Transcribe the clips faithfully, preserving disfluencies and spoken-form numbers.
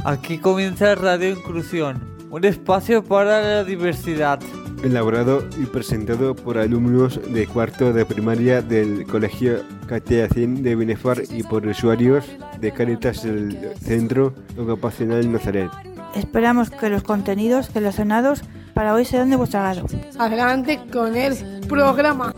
Aquí comienza Radio Inclusión, un espacio para la diversidad. Elaborado y presentado por alumnos de cuarto de primaria del Colegio Catiacín de Binefar y por usuarios de Cáritas del Centro Ocupacional Nazaret. Esperamos que los contenidos seleccionados para hoy sean de vuestro agrado. Adelante con el programa.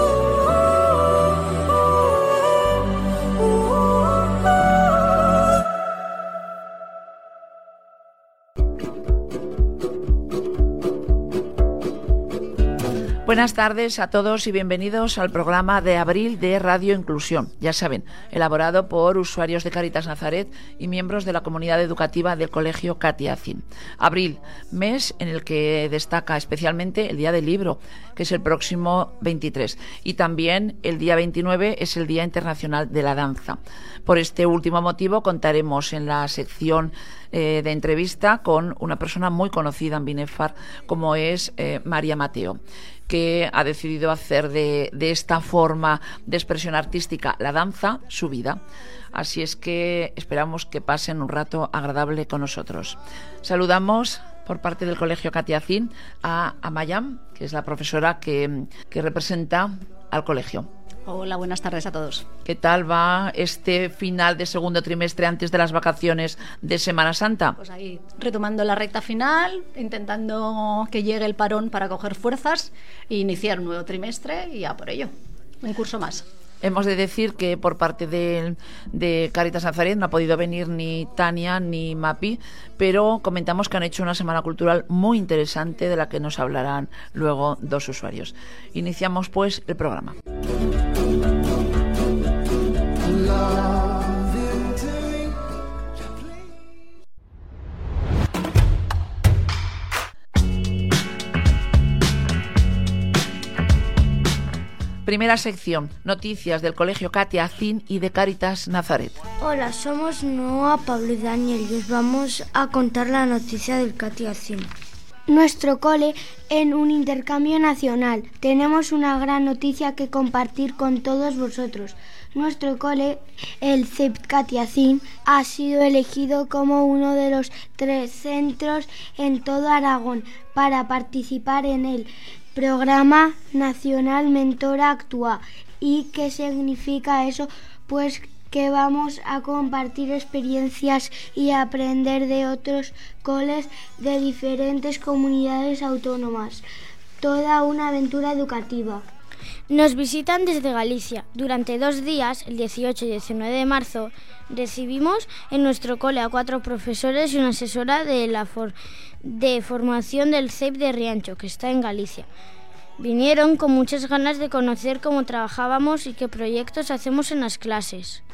Buenas tardes a todos y bienvenidos al programa de abril de Radio Inclusión. Ya saben, elaborado por usuarios de Cáritas Nazaret y miembros de la comunidad educativa del Colegio Catiacín. Abril, mes en el que destaca especialmente el Día del Libro, que es el próximo veintitrés, y también el día veintinueve es el Día Internacional de la Danza. Por este último motivo contaremos en la sección eh, de entrevista con una persona muy conocida en Binefar, como es eh, María Mateo, que ha decidido hacer de, de esta forma de expresión artística, la danza, su vida. Así es que esperamos que pasen un rato agradable con nosotros. Saludamos por parte del Colegio Catiacín a Amayam, que es la profesora que, que representa al colegio. Hola, buenas tardes a todos. ¿Qué tal va este final de segundo trimestre antes de las vacaciones de Semana Santa? Pues ahí, retomando la recta final, intentando que llegue el parón para coger fuerzas e iniciar un nuevo trimestre y a por ello, un curso más. Hemos de decir que por parte de, de Cáritas Nazaret no ha podido venir ni Tania ni Mapi, pero comentamos que han hecho una semana cultural muy interesante de la que nos hablarán luego dos usuarios. Iniciamos pues el programa. Primera sección, noticias del Colegio Catiacín y de Cáritas Nazaret. Hola, somos Noa, Pablo y Daniel y os vamos a contar la noticia del Catiacín. Nuestro cole en un intercambio nacional. Tenemos una gran noticia que compartir con todos vosotros. Nuestro cole, el C E P Catiacín, ha sido elegido como uno de los tres centros en todo Aragón para participar en el Programa Nacional Mentora Actúa. ¿Y qué significa eso? Pues que vamos a compartir experiencias y aprender de otros coles de diferentes comunidades autónomas. Toda una aventura educativa. Nos visitan desde Galicia. Durante dos días, el dieciocho y diecinueve de marzo, recibimos en nuestro cole a cuatro profesores y una asesora de la for- de formación del C E P de Riancho, que está en Galicia. Vinieron con muchas ganas de conocer cómo trabajábamos y qué proyectos hacemos en las clases.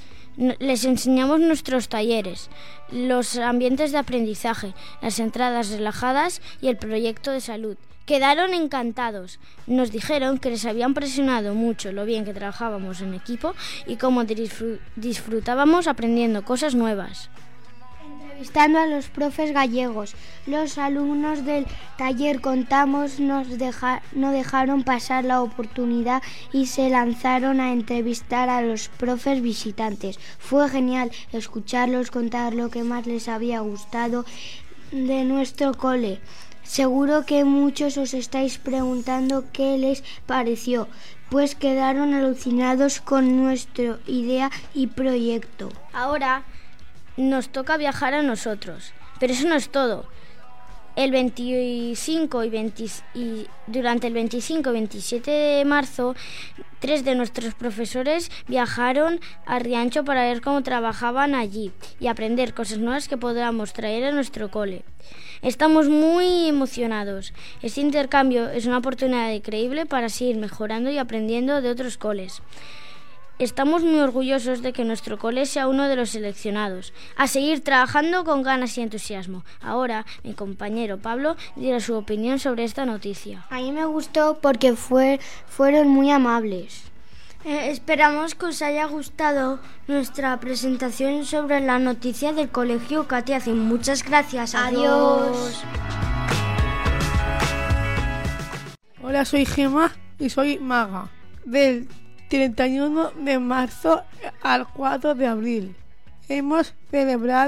Les enseñamos nuestros talleres, los ambientes de aprendizaje, las entradas relajadas y el proyecto de salud. Quedaron encantados. Nos dijeron que les había impresionado mucho lo bien que trabajábamos en equipo y cómo disfr- disfrutábamos aprendiendo cosas nuevas. Entrevistando a los profes gallegos, los alumnos del taller Contamos nos deja, no dejaron pasar la oportunidad y se lanzaron a entrevistar a los profes visitantes. Fue genial escucharlos contar lo que más les había gustado de nuestro cole. Seguro que muchos os estáis preguntando qué les pareció, pues quedaron alucinados con nuestra idea y proyecto. Ahora nos toca viajar a nosotros, pero eso no es todo. El veinticinco y, veinte, y durante el veinticinco y veintisiete de marzo, tres de nuestros profesores viajaron a Riancho para ver cómo trabajaban allí y aprender cosas nuevas que podamos traer a nuestro cole. Estamos muy emocionados. Este intercambio es una oportunidad increíble para seguir mejorando y aprendiendo de otros coles. Estamos muy orgullosos de que nuestro cole sea uno de los seleccionados. A seguir trabajando con ganas y entusiasmo. Ahora, mi compañero Pablo dirá su opinión sobre esta noticia. A mí me gustó porque fue, fueron muy amables. Eh, esperamos que os haya gustado nuestra presentación sobre la noticia del Colegio Catiacín. Muchas gracias. Adiós. Hola, soy Gemma y soy maga. Del treinta y uno de marzo al cuatro de abril hemos celebrado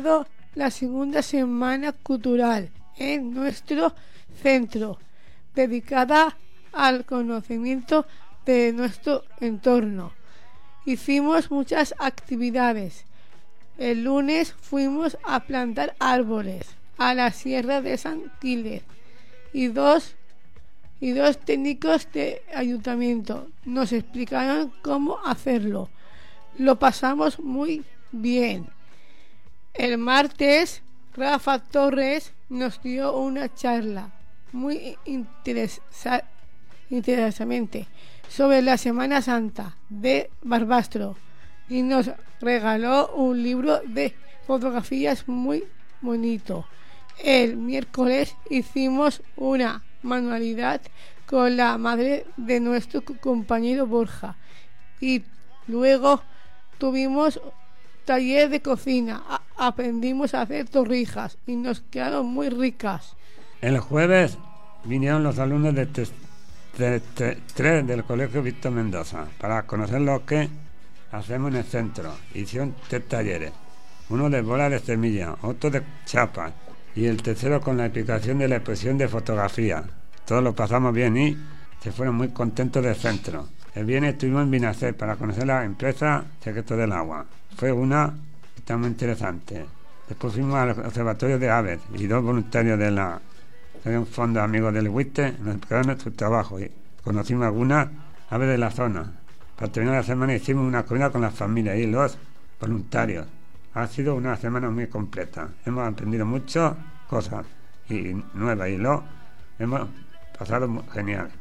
la segunda semana cultural en nuestro centro, dedicada al conocimiento de nuestro entorno. Hicimos muchas actividades. El lunes fuimos a plantar árboles a la Sierra de San Quílez y dos, y dos técnicos de ayuntamiento nos explicaron cómo hacerlo. Lo pasamos muy bien. El martes, Rafa Torres nos dio una charla muy interesa- interesante sobre la Semana Santa de Barbastro y nos regaló un libro de fotografías muy bonito. El miércoles hicimos una manualidad con la madre de nuestro compañero Borja y luego tuvimos taller de cocina. A- aprendimos a hacer torrijas y nos quedaron muy ricas. El jueves vinieron los alumnos de tres de, de, de, del Colegio Víctor Mendoza para conocer lo que hacemos en el centro. Hicieron tres talleres, uno de bola de semilla, otro de chapa y el tercero con la explicación de la expresión de fotografía. Todos lo pasamos bien y se fueron muy contentos del centro. El viernes estuvimos en Binacer para conocer la empresa Secreto del Agua. Fue una está muy interesante. Después fuimos al observatorio de aves y dos voluntarios de la de un fondo amigos del Huiste nos explicaron nuestro trabajo y conocimos algunas aves de la zona. Para terminar la semana hicimos una comida con las familias y los voluntarios. Ha sido una semana muy completa. Hemos aprendido muchas cosas y nuevas y lo hemos pasado muy genial.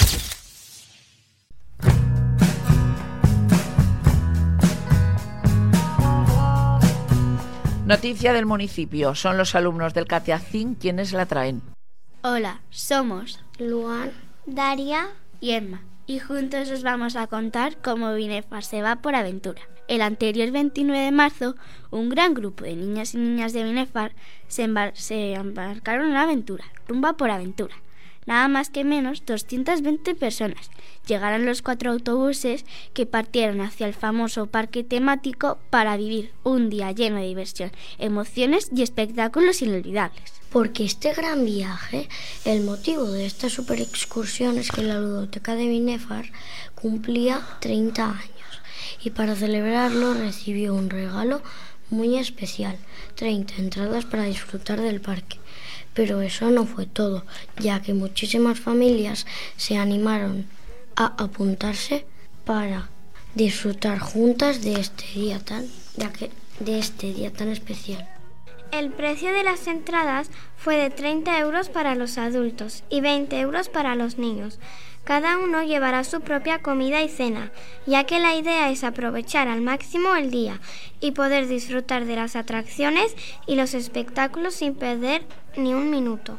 Noticia del municipio. Son los alumnos del Cateacín quienes la traen. Hola, somos Luan, Daria y Emma, y juntos os vamos a contar cómo Binefar se va por aventura. El anterior veintinueve de marzo, un gran grupo de niñas y niñas de Binefar se, embar- se embarcaron en una aventura, rumba por aventura. Nada más que menos doscientas veinte personas. Llegaron los cuatro autobuses que partieron hacia el famoso parque temático para vivir un día lleno de diversión, emociones y espectáculos inolvidables. porque este gran viaje, el motivo de esta super excursión es que la ludoteca de Binefar cumplía treinta años y para celebrarlo recibió un regalo muy especial, treinta entradas para disfrutar del parque. Pero eso no fue todo, ya que muchísimas familias se animaron a apuntarse para disfrutar juntas de este día tan, de, aquel, de este día tan especial. El precio de las entradas fue de treinta euros para los adultos y veinte euros para los niños. Cada uno llevará su propia comida y cena, ya que la idea es aprovechar al máximo el día y poder disfrutar de las atracciones y los espectáculos sin perder ni un minuto.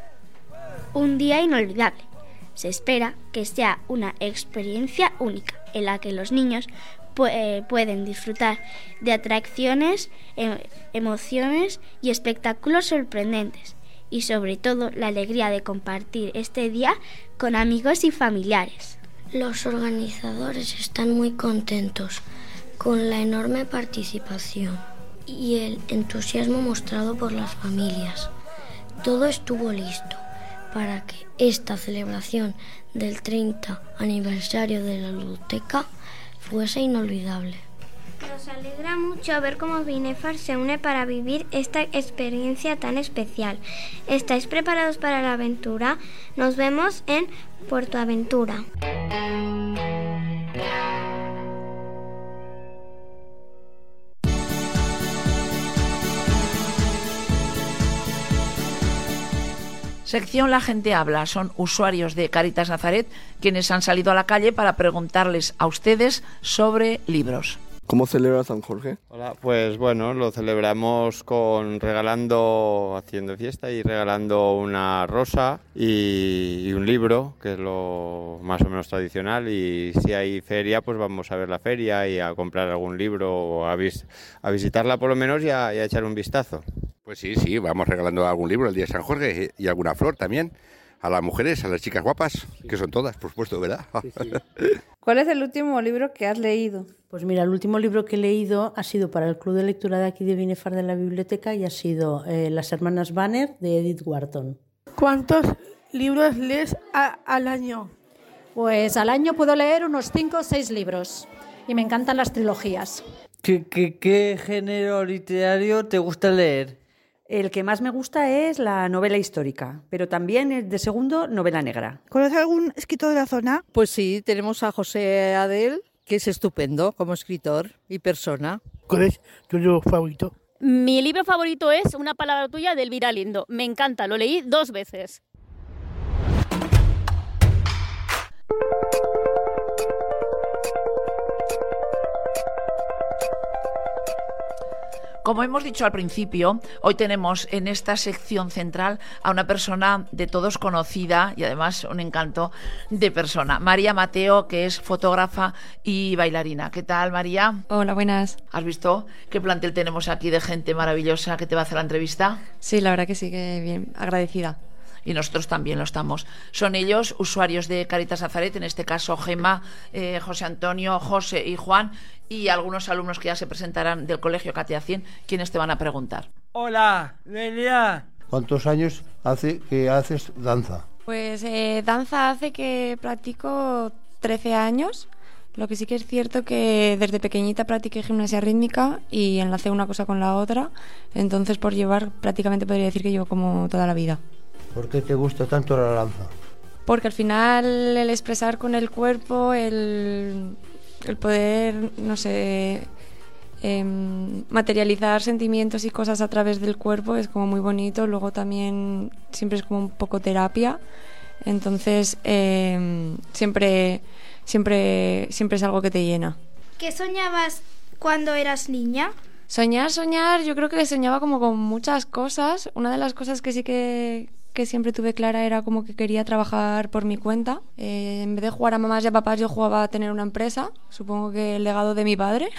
Un día inolvidable. Se espera que sea una experiencia única en la que los niños pu- eh, pueden disfrutar de atracciones, em- emociones y espectáculos sorprendentes. Y sobre todo la alegría de compartir este día con amigos y familiares. Los organizadores están muy contentos con la enorme participación y el entusiasmo mostrado por las familias. Todo estuvo listo para que esta celebración del treinta aniversario de la ludoteca fuese inolvidable. Nos alegra mucho ver cómo Binefar se une para vivir esta experiencia tan especial. ¿Estáis preparados para la aventura? Nos vemos en Puerto Aventura. Sección La Gente Habla. Son usuarios de Cáritas Nazaret quienes han salido a la calle para preguntarles a ustedes sobre libros. ¿Cómo celebra San Jorge? Hola, pues bueno, lo celebramos con regalando, haciendo fiesta y regalando una rosa y, y un libro, que es lo más o menos tradicional, y si hay feria, pues vamos a ver la feria y a comprar algún libro o a, vis, a visitarla por lo menos y a, y a echar un vistazo. Pues sí, sí, vamos regalando algún libro el día de San Jorge y alguna flor también, a las mujeres, a las chicas guapas, que son todas, por supuesto, ¿verdad? Sí, sí. ¿Cuál es el último libro que has leído? Pues mira, el último libro que he leído ha sido para el Club de Lectura de aquí de Binefar de la biblioteca y ha sido eh, Las hermanas Banner de Edith Wharton. ¿Cuántos libros lees a, al año? Pues al año puedo leer unos cinco o seis libros y me encantan las trilogías. ¿Qué, qué, qué género literario te gusta leer? El que más me gusta es la novela histórica, pero también el de segundo, novela negra. ¿Conoces algún escritor de la zona? Pues sí, tenemos a José Adel, que es estupendo como escritor y persona. ¿Cuál es tu libro favorito? Mi libro favorito es Una palabra tuya de Elvira Lindo. Me encanta, lo leí dos veces. Como hemos dicho al principio, hoy tenemos en esta sección central a una persona de todos conocida y además un encanto de persona. María Mateo, que es fotógrafa y bailarina. ¿Qué tal, María? Hola, buenas. ¿Has visto qué plantel tenemos aquí de gente maravillosa que te va a hacer la entrevista? Sí, la verdad que sí, que bien, agradecida. Y nosotros también lo estamos. Son ellos, usuarios de Cáritas Nazaret, en este caso Gemma, eh, José Antonio, José y Juan, y algunos alumnos que ya se presentarán del Colegio Katia Cien, quienes te van a preguntar. Hola, Delia. ¿Cuántos años hace que haces danza? Pues eh, danza hace que practico trece años. Lo que sí que es cierto que desde pequeñita practiqué gimnasia rítmica y enlacé una cosa con la otra. Entonces, por llevar, prácticamente podría decir que llevo como toda la vida. ¿Por qué te gusta tanto la danza? Porque al final el expresar con el cuerpo, el, el poder, no sé, eh, materializar sentimientos y cosas a través del cuerpo es como muy bonito. Luego también siempre es como un poco terapia. Entonces eh, siempre, siempre, siempre es algo que te llena. ¿Qué soñabas cuando eras niña? Soñar, soñar, yo creo que soñaba como con muchas cosas. Una de las cosas que sí que... que siempre tuve clara era como que quería trabajar por mi cuenta. Eh, en vez de jugar a mamás y a papás, yo jugaba a tener una empresa, supongo que el legado de mi padre.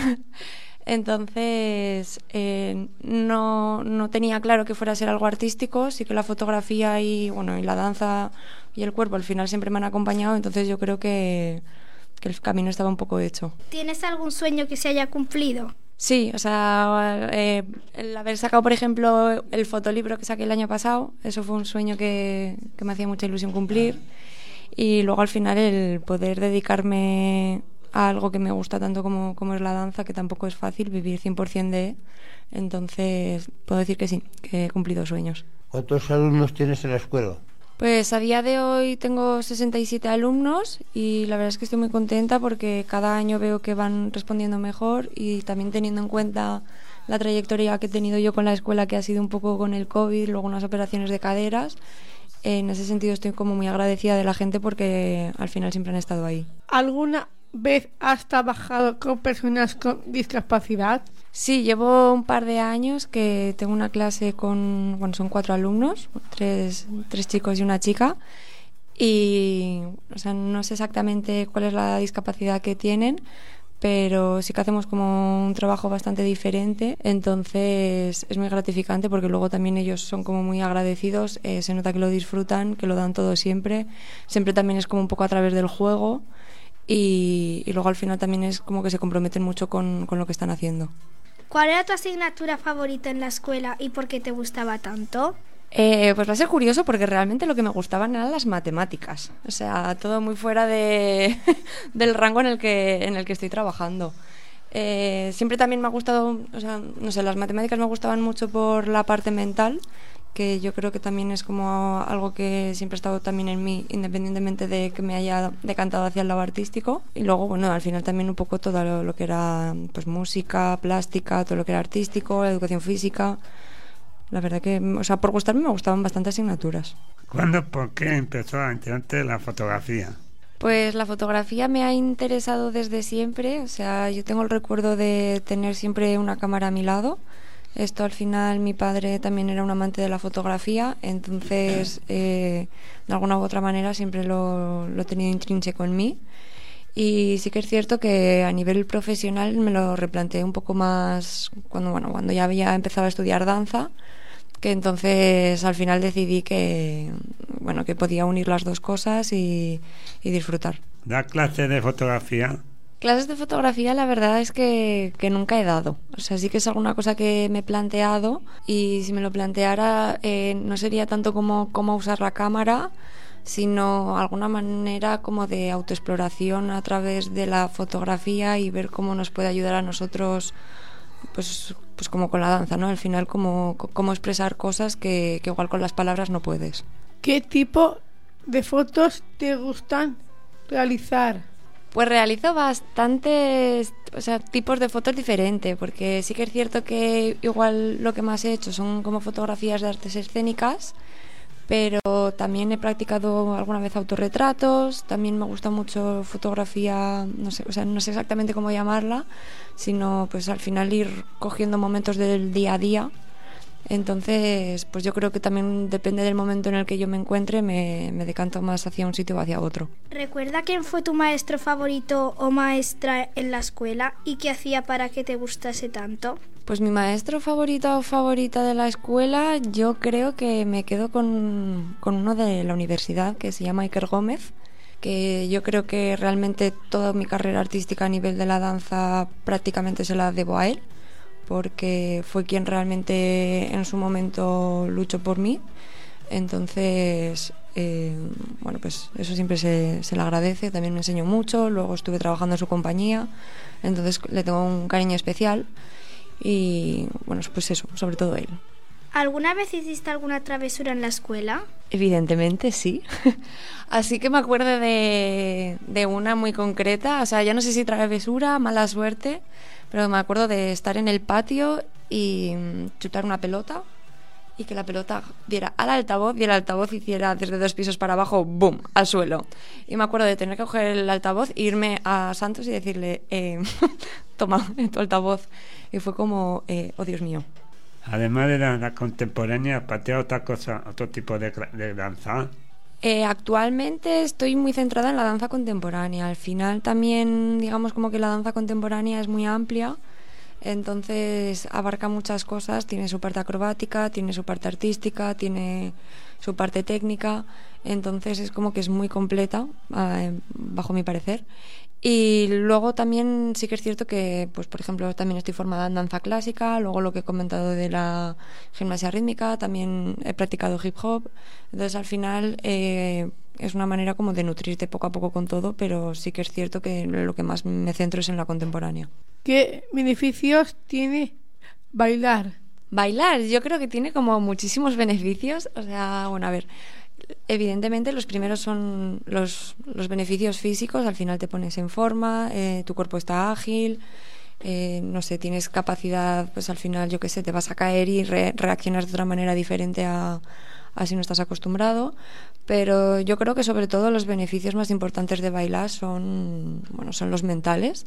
Entonces eh, no, no tenía claro que fuera a ser algo artístico, sí que la fotografía y, bueno, y la danza y el cuerpo al final siempre me han acompañado, entonces yo creo que, que el camino estaba un poco hecho. ¿Tienes algún sueño que se haya cumplido? Sí, o sea, eh, el haber sacado, por ejemplo, el fotolibro que saqué el año pasado, eso fue un sueño que, que me hacía mucha ilusión cumplir. Y luego al final el poder dedicarme a algo que me gusta tanto como, como es la danza, que tampoco es fácil vivir cien por ciento de. Entonces puedo decir que sí, que he cumplido sueños. ¿Cuántos alumnos tienes en la escuela? Pues a día de hoy tengo sesenta y siete alumnos y la verdad es que estoy muy contenta porque cada año veo que van respondiendo mejor y también teniendo en cuenta la trayectoria que he tenido yo con la escuela, que ha sido un poco con el COVID, luego unas operaciones de caderas. En ese sentido estoy como muy agradecida de la gente porque al final siempre han estado ahí. ¿Alguna vez has trabajado con personas con discapacidad? Sí, llevo un par de años que tengo una clase con, bueno, son cuatro alumnos, tres, tres chicos y una chica, y o sea, no sé exactamente cuál es la discapacidad que tienen, pero sí que hacemos como un trabajo bastante diferente, entonces es muy gratificante porque luego también ellos son como muy agradecidos, eh, se nota que lo disfrutan, que lo dan todo siempre, siempre también es como un poco a través del juego y, y luego al final también es como que se comprometen mucho con, con lo que están haciendo. ¿Cuál era tu asignatura favorita en la escuela y por qué te gustaba tanto? Eh, pues va a ser curioso porque realmente lo que me gustaban eran las matemáticas. O sea, todo muy fuera de, del rango en el que, en el que estoy trabajando. Eh, siempre también me ha gustado, o sea, no sé, las matemáticas me gustaban mucho por la parte mental, que yo creo que también es como algo que siempre ha estado también en mí, independientemente de que me haya decantado hacia el lado artístico. Y luego, bueno, al final también un poco todo lo, lo que era pues música, plástica, todo lo que era artístico, la educación física. La verdad que, o sea, por gustarme me gustaban bastantes asignaturas. ¿Cuándo, por qué empezó a interesarte la fotografía? Pues la fotografía me ha interesado desde siempre. O sea, yo tengo el recuerdo de tener siempre una cámara a mi lado. Esto al final mi padre también era un amante de la fotografía, entonces eh, de alguna u otra manera siempre lo, lo he tenido intrínseco en mí. Y sí que es cierto que a nivel profesional me lo replanteé un poco más cuando, bueno, cuando ya había empezado a estudiar danza, que entonces al final decidí que, bueno, que podía unir las dos cosas y, y disfrutar. ¿Da clase de fotografía? Clases de fotografía la verdad es que, que nunca he dado. O sea, sí que es alguna cosa que me he planteado, y si me lo planteara eh, no sería tanto como cómo usar la cámara, sino alguna manera como de autoexploración a través de la fotografía y ver cómo nos puede ayudar a nosotros, pues, pues como con la danza, ¿no? Al final cómo, cómo expresar cosas que, que igual con las palabras no puedes. ¿Qué tipo de fotos te gustan realizar? Pues realizo bastantes, o sea, tipos de fotos diferentes, porque sí que es cierto que igual lo que más he hecho son como fotografías de artes escénicas, pero también he practicado alguna vez autorretratos, también me gusta mucho fotografía, no sé, o sea, no sé exactamente cómo llamarla, sino pues al final ir cogiendo momentos del día a día. Entonces, pues yo creo que también depende del momento en el que yo me encuentre, me, me decanto más hacia un sitio o hacia otro. ¿Recuerda quién fue tu maestro favorito o maestra en la escuela y qué hacía para que te gustase tanto? Pues mi maestro favorito o favorita de la escuela, yo creo que me quedo con, con uno de la universidad que se llama Iker Gómez, que yo creo que realmente toda mi carrera artística a nivel de la danza prácticamente se la debo a él, porque fue quien realmente en su momento luchó por mí. Entonces, eh, bueno, pues eso siempre se, se le agradece. También me enseñó mucho, luego estuve trabajando en su compañía, entonces le tengo un cariño especial y, bueno, pues eso, sobre todo él. ¿Alguna vez hiciste alguna travesura en la escuela? Evidentemente sí. Así que me acuerdo de, de una muy concreta, o sea, ya no sé si travesura, mala suerte, pero me acuerdo de estar en el patio y chutar una pelota y que la pelota diera al altavoz y el altavoz hiciera desde dos pisos para abajo, ¡boom!, al suelo. Y me acuerdo de tener que coger el altavoz, irme a Santos y decirle, eh, toma, tu altavoz. Y fue como, eh, oh Dios mío. Además de la contemporánea, ¿patea otra cosa, otro tipo de, de danza? Eh, actualmente estoy muy centrada en la danza contemporánea. Al final también, digamos, como que la danza contemporánea es muy amplia, entonces abarca muchas cosas. Tiene su parte acrobática, tiene su parte artística, tiene su parte técnica, entonces es como que es muy completa, eh, bajo mi parecer. Y luego también sí que es cierto que, pues por ejemplo, también estoy formada en danza clásica, luego lo que he comentado de la gimnasia rítmica, también he practicado hip hop, entonces al final eh, es una manera como de nutrirte poco a poco con todo, pero sí que es cierto que lo que más me centro es en la contemporánea. ¿Qué beneficios tiene bailar? Bailar, yo creo que tiene como muchísimos beneficios, o sea, bueno, a ver, evidentemente los primeros son los, los beneficios físicos, al final te pones en forma, eh, tu cuerpo está ágil, eh, no sé, tienes capacidad, pues al final, yo qué sé, te vas a caer y re- reaccionas de otra manera diferente a, a si no estás acostumbrado, pero yo creo que sobre todo los beneficios más importantes de bailar son, bueno, son los mentales,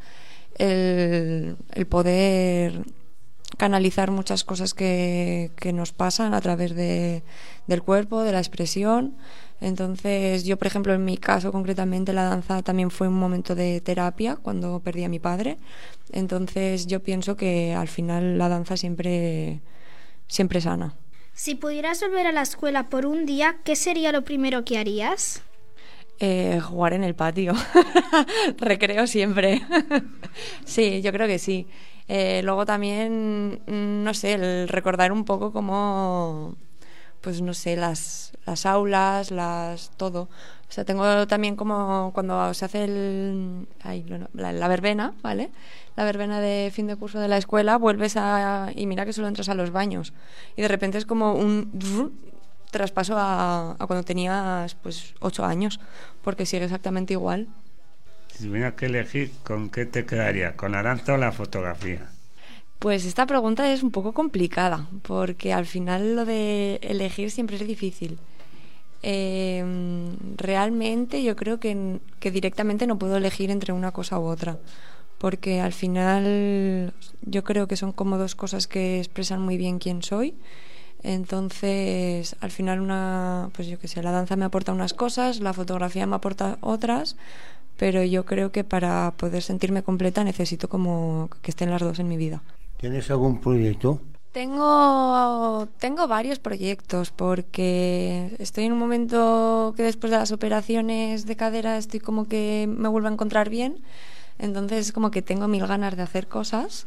el, el poder canalizar muchas cosas que, que nos pasan a través de, del cuerpo, de la expresión. Entonces yo, por ejemplo, en mi caso concretamente, la danza también fue un momento de terapia cuando perdí a mi padre. Entonces yo pienso que al final la danza siempre, siempre sana. Si pudieras volver a la escuela por un día, ¿qué sería lo primero que harías? Eh, jugar en el patio. Recreo siempre. Sí, yo creo que sí. Eh, luego también, no sé, el recordar un poco como, pues no sé, las, las aulas, las todo. O sea, tengo también como cuando se hace el, ay, la, la verbena, ¿vale? La verbena de fin de curso de la escuela, vuelves a, y mira que solo entras a los baños. Y de repente es como un traspaso a, a cuando tenías pues ocho años, porque sigue exactamente igual. Si tuvieras que elegir, ¿con qué te quedaría? ¿Con la danza o la fotografía? Pues esta pregunta es un poco complicada, porque al final lo de elegir siempre es difícil. Eh, realmente yo creo que, que directamente no puedo elegir entre una cosa u otra, porque al final yo creo que son como dos cosas que expresan muy bien quién soy. Entonces, al final una, pues yo qué sé, la danza me aporta unas cosas, la fotografía me aporta otras, pero yo creo que para poder sentirme completa necesito como que estén las dos en mi vida. ¿Tienes algún proyecto? Tengo, tengo varios proyectos porque estoy en un momento que después de las operaciones de cadera estoy como que me vuelvo a encontrar bien, entonces como que tengo mil ganas de hacer cosas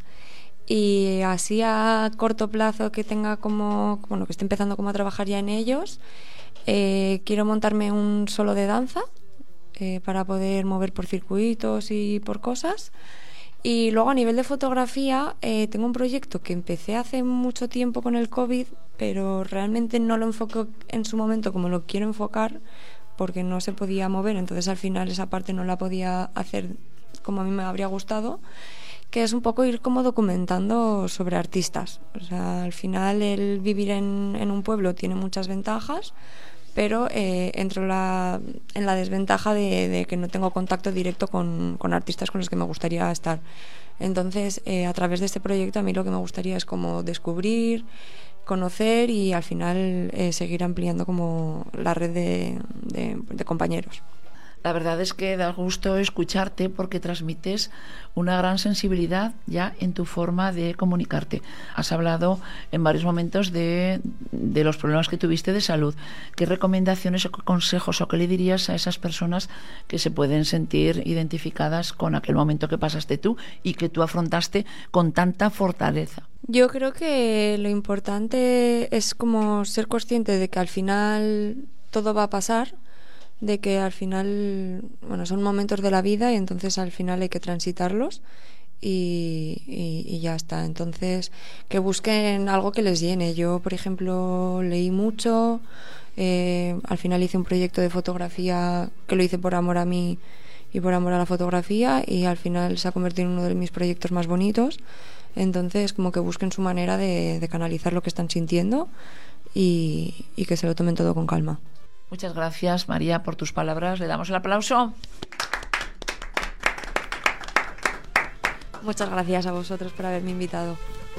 y así a corto plazo que tenga como, bueno, que esté empezando como a trabajar ya en ellos, eh, quiero montarme un solo de danza eh, para poder mover por circuitos y por cosas. Y luego a nivel de fotografía eh, tengo un proyecto que empecé hace mucho tiempo con el COVID, pero realmente no lo enfoco en su momento como lo quiero enfocar porque no se podía mover, entonces al final esa parte no la podía hacer como a mí me habría gustado, que es un poco ir como documentando sobre artistas. O sea, al final el vivir en, en un pueblo tiene muchas ventajas, pero eh, entro la, en la desventaja de, de que no tengo contacto directo con, con artistas con los que me gustaría estar. Entonces, eh, a través de este proyecto a mí lo que me gustaría es como descubrir, conocer y al final eh, seguir ampliando como la red de, de, de compañeros. La verdad es que da gusto escucharte porque transmites una gran sensibilidad ya en tu forma de comunicarte. Has hablado en varios momentos de, de los problemas que tuviste de salud. ¿Qué recomendaciones o consejos o qué le dirías a esas personas que se pueden sentir identificadas con aquel momento que pasaste tú y que tú afrontaste con tanta fortaleza? Yo creo que lo importante es como ser consciente de que al final todo va a pasar, de que al final, bueno, son momentos de la vida y entonces al final hay que transitarlos y, y, y ya está. Entonces, que busquen algo que les llene. Yo, por ejemplo, leí mucho, eh, al final hice un proyecto de fotografía que lo hice por amor a mí y por amor a la fotografía y al final se ha convertido en uno de mis proyectos más bonitos. Entonces, como que busquen su manera de, de canalizar lo que están sintiendo y, y que se lo tomen todo con calma. Muchas gracias, María, por tus palabras. Le damos el aplauso. Muchas gracias a vosotros por haberme invitado.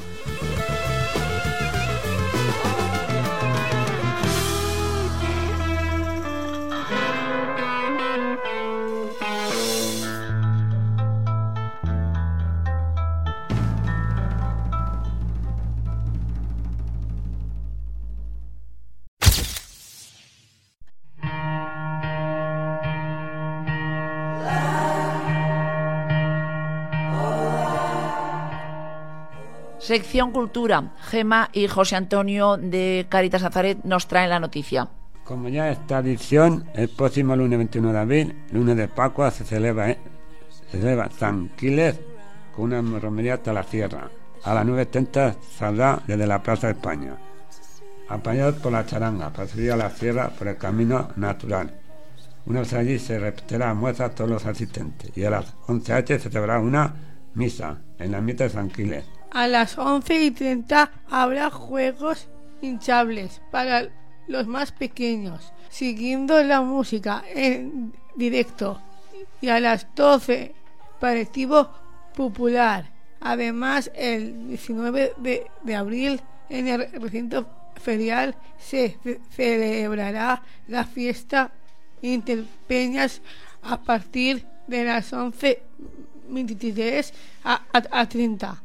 Sección Cultura. Gema y José Antonio de Cáritas Nazaret nos traen la noticia. Como ya esta edición, el próximo lunes veintiuno de abril, lunes de Pascua, se celebra, eh, se celebra San Quiles con una romería hasta la sierra. A las nueve treinta saldrá desde la Plaza de España, acompañados por la charanga, para subir a la sierra por el camino natural. Una vez allí se repetirá almuerzo a todos los asistentes y a las once horas se celebrará una misa en la ermita de San Quiles. A las once y treinta habrá juegos hinchables para los más pequeños, siguiendo la música en directo. Y a las doce, aperitivo popular. Además, el diecinueve de, de abril, en el recinto ferial, se ce- celebrará la fiesta Interpeñas a partir de las once veintitrés a, a, a treinta.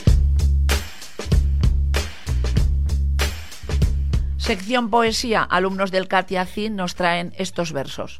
Sección Poesía. Alumnos del Catiacín nos traen estos versos.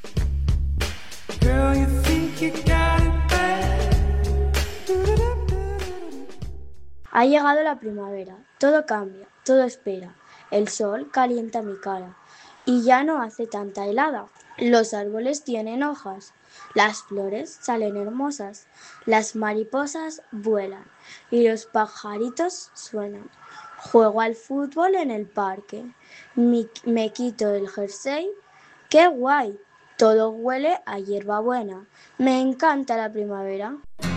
Ha llegado la primavera, todo cambia, todo espera. El sol calienta mi cara y ya no hace tanta helada. Los árboles tienen hojas, las flores salen hermosas, las mariposas vuelan y los pajaritos suenan. Juego al fútbol en el parque, me, me quito el jersey, ¡qué guay! Todo huele a hierbabuena, me encanta la primavera.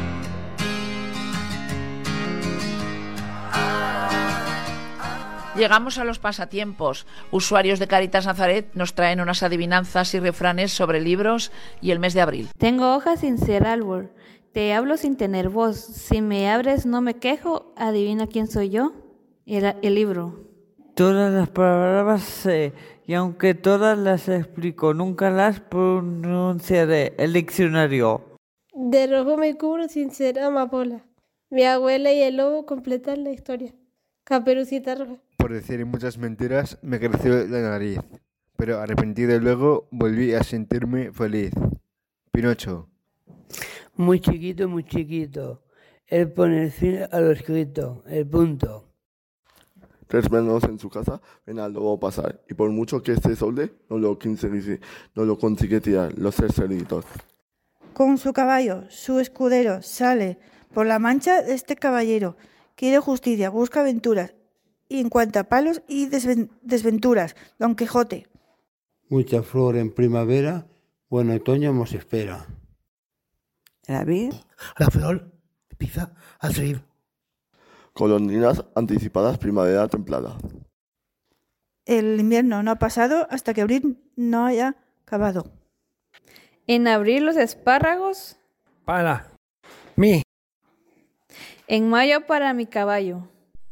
Llegamos a los pasatiempos. Usuarios de Cáritas Nazaret nos traen unas adivinanzas y refranes sobre libros y el mes de abril. Tengo hojas sin ser árbol, te hablo sin tener voz. Si me abres no me quejo, adivina quién soy yo. El, el libro. Todas las palabras sé, y aunque todas las explico, nunca las pronunciaré. El diccionario. De rojo me cubro sin ser amapola. Mi abuela y el lobo completan la historia. Caperucita Roja. Por decir muchas mentiras me creció la nariz, pero arrepentido luego volví a sentirme feliz. Pinocho. Muy chiquito, muy chiquito. Él pone el fin a lo escrito, el punto. Tres venados en su casa ven al lobo pasar, y por mucho que se solde, no lo consigue, no lo consigue tirar los tres cerditos. Con su caballo, su escudero, sale por la mancha de este caballero. Quiere justicia, busca aventuras, y en cuanto a palos y desven- desventuras, Don Quijote. Mucha flor en primavera, buen otoño nos espera. David. La flor empieza a salir. Golondrinas anticipadas, primavera templada. El invierno no ha pasado hasta que abril no haya acabado. En abril los espárragos. Para mí. En mayo para mi caballo.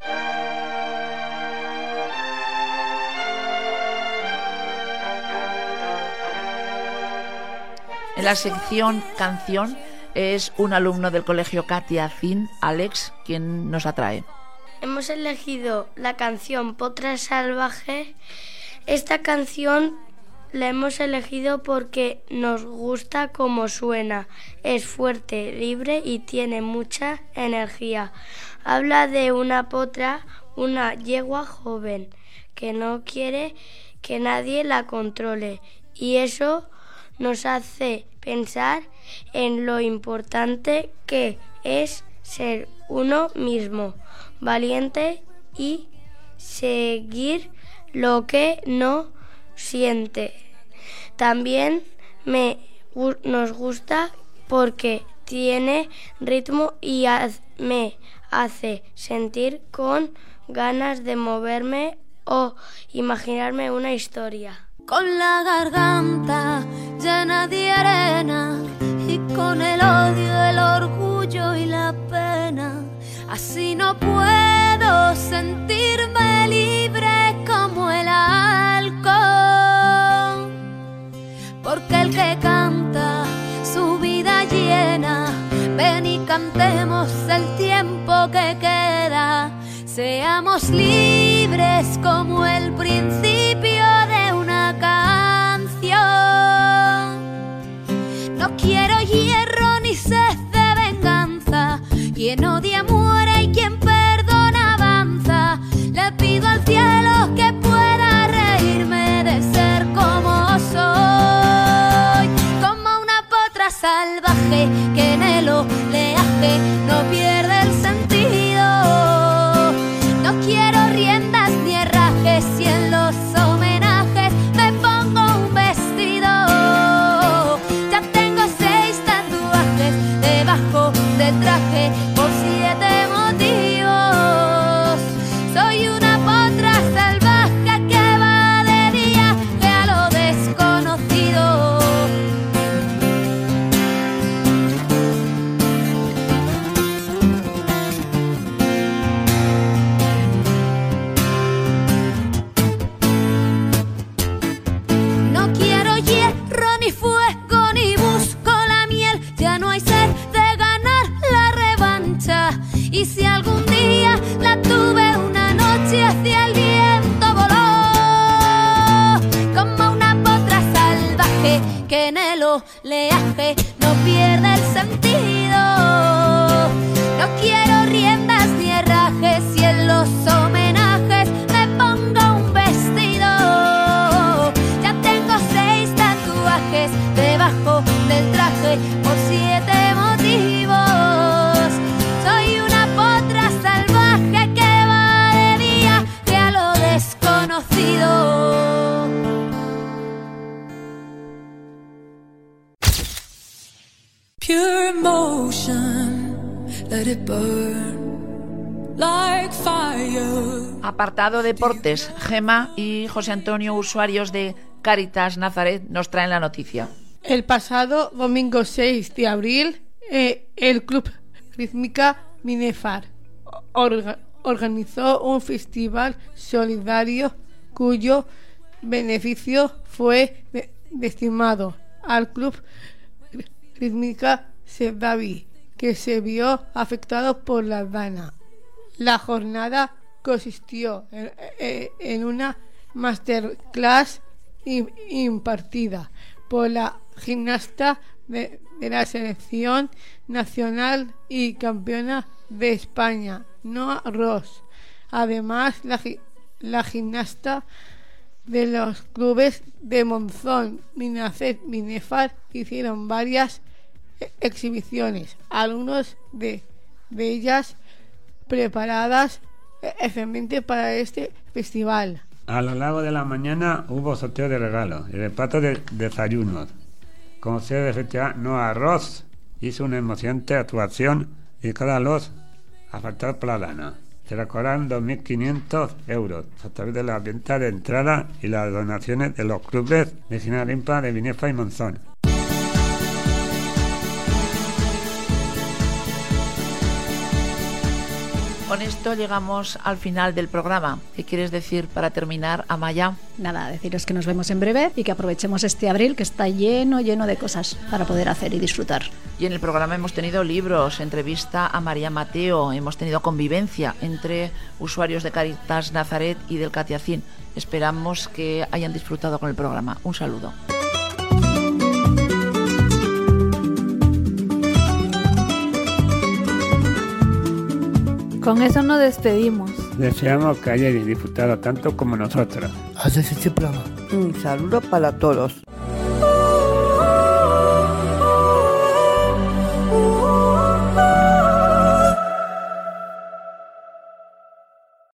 En la sección canción es un alumno del colegio Katia Zin, Alex, quien nos atrae. Hemos elegido la canción Potra Salvaje. Esta canción la hemos elegido porque nos gusta cómo suena. Es fuerte, libre y tiene mucha energía. Habla de una potra, una yegua joven, que no quiere que nadie la controle. Y eso nos hace pensar en lo importante que es ser uno mismo, valiente y seguir lo que no siente. También me, nos gusta porque tiene ritmo y haz, me hace sentir con ganas de moverme o imaginarme una historia. Con la garganta llena de arena y con el odio, el orgullo y la pena, así no puedo sentirme libre como el halcón, porque el que canta su vida llena, ven y cantemos el tiempo que queda, seamos libres como el principio de una canción. No quiero hierro ni sed de venganza, quien odia muere y quien perdona avanza. Le pido al cielo que pueda reírme de ser como soy, como una potra salvaje que en el oleaje no pierde el sentido. No quiero riendas ni herrajes y en los homenajes me pongo un vestido. Ya tengo seis tatuajes debajo del traje por siete motivos. Soy una potra salvaje que va de viaje a lo desconocido. No quiero hierro ni fuego ni busco la miel, ya no hay sed de ganar la revancha. Y si algún día la tuve una noche hacia el viento voló, como una potra salvaje que en el oleaje no pierde el sentido. No quiero riendas ni herrajes y en los homenajes me pongo un vestido. Ya tengo seis tatuajes debajo del traje por siete motivos. Soy una potra salvaje que va de viaje a lo desconocido. Pure emotion, let it burn like fire. Apartado deportes, Gema y José Antonio, usuarios de Cáritas Nazaret, nos traen la noticia. El pasado domingo seis de abril, eh, el Club Rítmica Binefar orga, organizó un festival solidario cuyo beneficio fue de, destinado al Club Rítmica Sedaví, que se vio afectado por la dana. La jornada consistió en, en una masterclass impartida por la gimnasta de, de la selección nacional y campeona de España, Noa Ros. Además, la, la gimnasta de los clubes de Monzón, Minacet, Minefar hicieron varias exhibiciones, algunos de, de ellas preparadas especialmente para este festival. A lo largo de la mañana hubo sorteo de regalos y reparto de desayunos. Como sede del festival, Noa Ros hizo una emocionante actuación y cada los afectados por la lana. Se recogerán dos mil quinientos euros a través de la venta de entrada y las donaciones de los clubes de Cine Limpa de Binefa y Monzón. Con esto llegamos al final del programa. ¿Qué quieres decir para terminar, Amaya? Nada, deciros que nos vemos en breve y que aprovechemos este abril que está lleno, lleno de cosas para poder hacer y disfrutar. Y en el programa hemos tenido libros, entrevista a María Mateo, hemos tenido convivencia entre usuarios de Caritas Nazaret y del Catiacín. Esperamos que hayan disfrutado con el programa. Un saludo. Con eso nos despedimos. Deseamos que hayáis disfrutado tanto como nosotros. Haces este programa. Un saludo para todos.